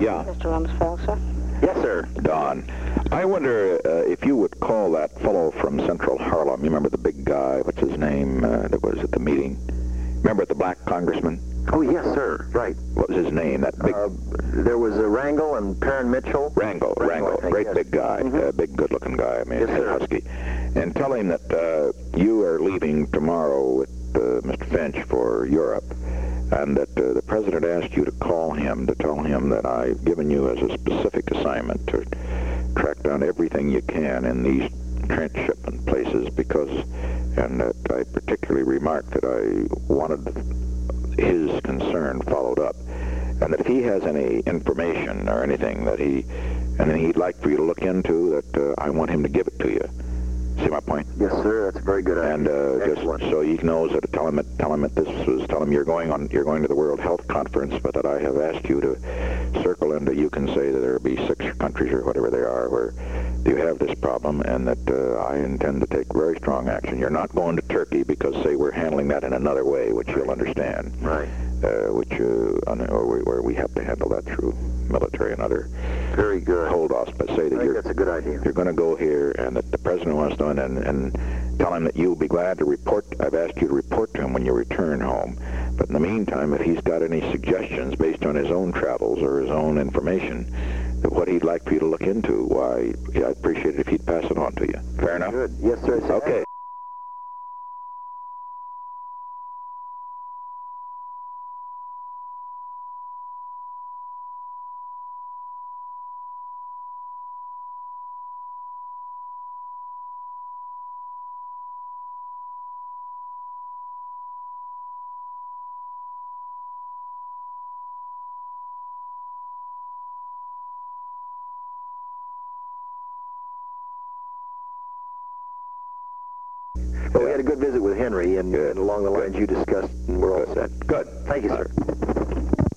Yeah. Mr. Rumsfeld, sir. Yes, sir. Don, I wonder if you would call that fellow from Central Harlem. You remember the big guy? What's his name? That was at the meeting. Remember the black congressman? Oh, yes, sir. Right. What was his name? That big There was Rangel and Perrin Mitchell. Rangel. I think, Great yes. big guy, big good-looking guy. I mean, Yes, sir. husky. And tell him that you are leaving tomorrow with Mr. Finch for Europe, and that the president asked you to call him to tell him that I've given you as a specific assignment to track down everything you can in these transshipment places, and that I particularly remarked that I wanted his concern followed up, and that if he has any information or anything that he'd like for you to look into, that I want him to give it to you. See my point? Yes, sir. That's a very good idea. And just so he knows that tell him you're going to the World Health Conference, but that I have asked you to circle into. You can say that there will be 6 countries or whatever they are where you have this problem, and that I intend to take very strong action. You're not going to Turkey because, say, we're handling that in another way, which you'll understand. Right. Where we have to handle that through military and other Very good. hold-offs. But say that that's a good idea. you're going to go here, and that the president wants to, and tell him that you'll be glad to report. I've asked you to report to him when you return home. But in the meantime, if he's got any suggestions based on his own travels or his own information, that what he'd like for you to look into, why, I'd appreciate it if he'd pass it on to you. Fair enough? Good. Yes, sir. Okay. Well, we had a good visit with Henry, and along the lines you discussed, and we're all set. Good. Thank you, sir.